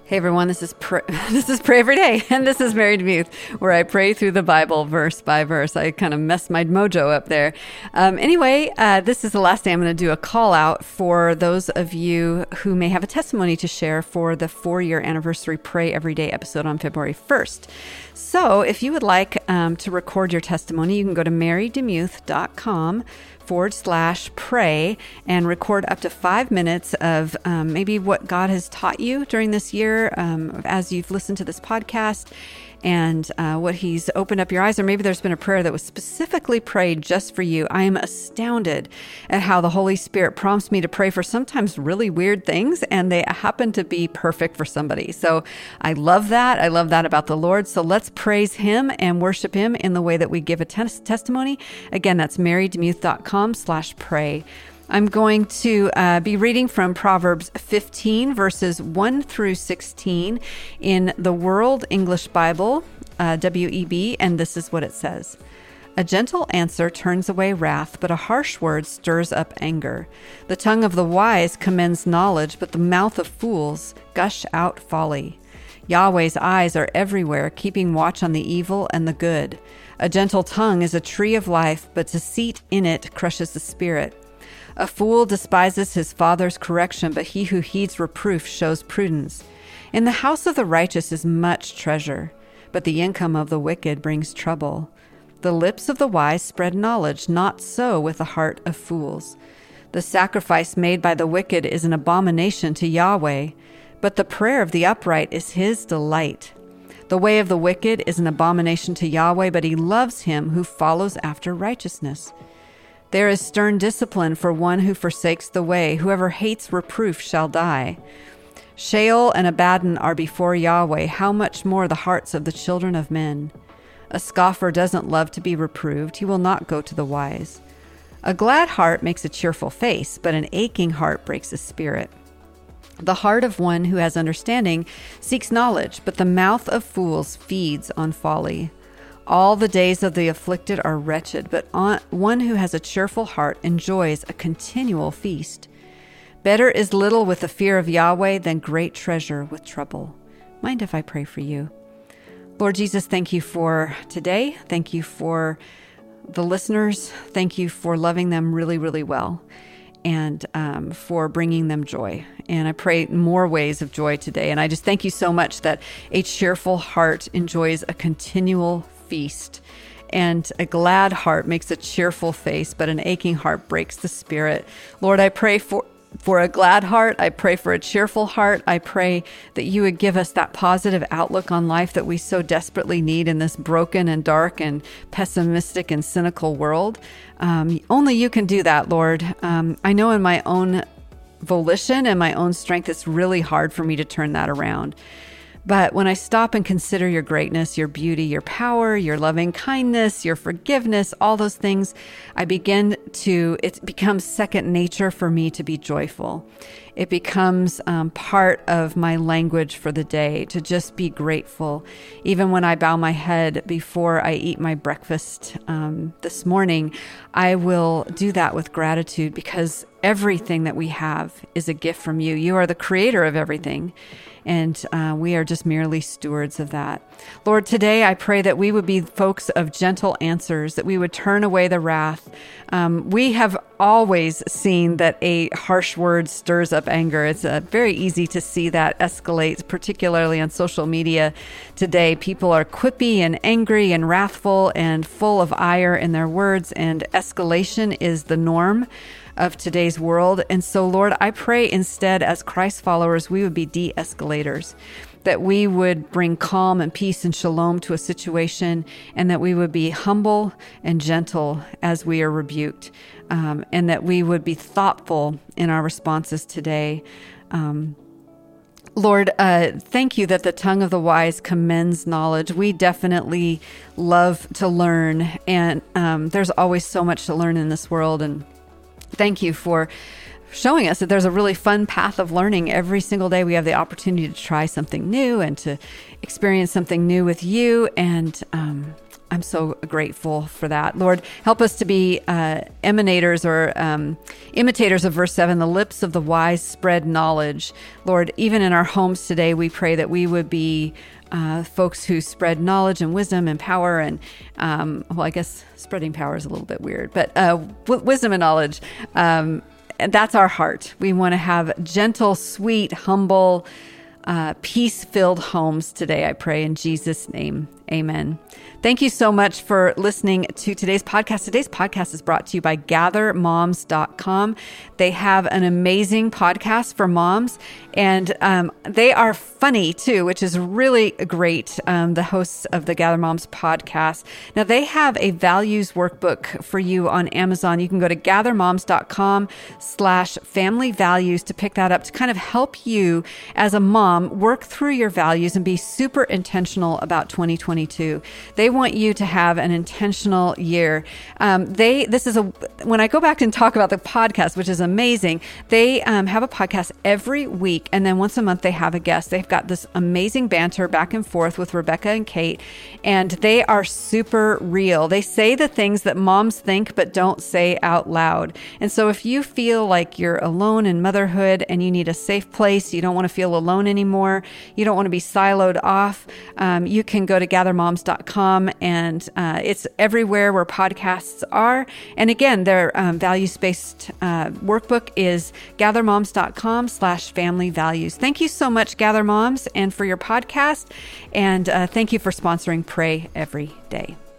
Hey everyone, this is Pray Every Day, and this is Mary DeMuth, where I pray through the Bible verse by verse. I kind of messed my mojo up there. Anyway, this is the last day I'm going to do a call out for those of you who may have a testimony to share for the 4-year anniversary Pray Every Day episode on February 1st. So if you would like to record your testimony, you can go to marydemuth.com/pray and record up to 5 minutes of maybe what God has taught you during this year as you've listened to this podcast and what he's opened up your eyes, or maybe there's been a prayer that was specifically prayed just for you. I am astounded at how the Holy Spirit prompts me to pray for sometimes really weird things, and they happen to be perfect for somebody. So I love that. I love that about the Lord. So let's praise him and worship him in the way that we give a testimony. Again, that's marydemuth.com/pray. I'm going to be reading from Proverbs 15, verses 1 through 16 in the World English Bible, WEB, and this is what it says. A gentle answer turns away wrath, but a harsh word stirs up anger. The tongue of the wise commends knowledge, but the mouth of fools gush out folly. Yahweh's eyes are everywhere, keeping watch on the evil and the good. A gentle tongue is a tree of life, but deceit in it crushes the spirit. A fool despises his father's correction, but he who heeds reproof shows prudence. In the house of the righteous is much treasure, but the income of the wicked brings trouble. The lips of the wise spread knowledge, not so with the heart of fools. The sacrifice made by the wicked is an abomination to Yahweh, but the prayer of the upright is his delight. The way of the wicked is an abomination to Yahweh, but he loves him who follows after righteousness. There is stern discipline for one who forsakes the way. Whoever hates reproof shall die. Sheol and Abaddon are before Yahweh. How much more the hearts of the children of men? A scoffer doesn't love to be reproved. He will not go to the wise. A glad heart makes a cheerful face, but an aching heart breaks a spirit. The heart of one who has understanding seeks knowledge, but the mouth of fools feeds on folly. All the days of the afflicted are wretched, but one who has a cheerful heart enjoys a continual feast. Better is little with the fear of Yahweh than great treasure with trouble. Mind if I pray for you? Lord Jesus, thank you for today. Thank you for the listeners. Thank you for loving them really, really well, and for bringing them joy. And I pray more ways of joy today. And I just thank you so much that a cheerful heart enjoys a continual feast, and a glad heart makes a cheerful face, but an aching heart breaks the spirit. Lord, I pray for a glad heart. I pray for a cheerful heart. I pray that you would give us that positive outlook on life that we so desperately need in this broken and dark and pessimistic and cynical world. Only you can do that, Lord. I know in my own volition and my own strength, it's really hard for me to turn that around. But when I stop and consider your greatness, your beauty, your power, your loving kindness, your forgiveness, all those things, it becomes second nature for me to be joyful. It becomes part of my language for the day to just be grateful. Even when I bow my head before I eat my breakfast this morning, I will do that with gratitude, because everything that we have is a gift from you. You are the creator of everything, and we are just merely stewards of that. Lord, today I pray that we would be folks of gentle answers, that we would turn away the wrath. We have always seen that a harsh word stirs up anger. It's very easy to see that escalate, particularly on social media today. People are quippy and angry and wrathful and full of ire in their words, and escalation is the norm of today's world. And so, Lord, I pray instead, as Christ followers, we would be de-escalators, that we would bring calm and peace and shalom to a situation, and that we would be humble and gentle as we are rebuked, and that we would be thoughtful in our responses today. Lord, thank you that the tongue of the wise commends knowledge. We definitely love to learn, and there's always so much to learn in this world. And thank you for showing us that there's a really fun path of learning. Every single day we have the opportunity to try something new and to experience something new with you. And I'm so grateful for that. Lord, help us to be emanators or imitators of verse 7. The lips of the wise spread knowledge. Lord, even in our homes today, we pray that we would be folks who spread knowledge and wisdom and power and, well, I guess spreading power is a little bit weird, but wisdom and knowledge. And that's our heart. We want to have gentle, sweet, humble, peace-filled homes today, I pray in Jesus' name. Amen. Thank you so much for listening to today's podcast. Today's podcast is brought to you by GatherMoms.com. They have an amazing podcast for moms, and they are funny too, which is really great. The hosts of the Gather Moms podcast. Now, they have a values workbook for you on Amazon. You can go to GatherMoms.com/family values to pick that up to kind of help you as a mom work through your values and be super intentional about 2022. They want you to have an intentional year. When I go back and talk about the podcast, which is amazing, they have a podcast every week, and then once a month they have a guest. They've got this amazing banter back and forth with Rebecca and Kate, and they are super real. They say the things that moms think but don't say out loud. And so if you feel like you're alone in motherhood and you need a safe place, you don't want to feel alone anymore, you don't want to be siloed off, you can go to GatherMoms.com, and it's everywhere where podcasts are. And again, their values-based workbook is GatherMoms.com/family values. Thank you so much, Gather Moms, and for your podcast. And thank you for sponsoring Pray Every Day.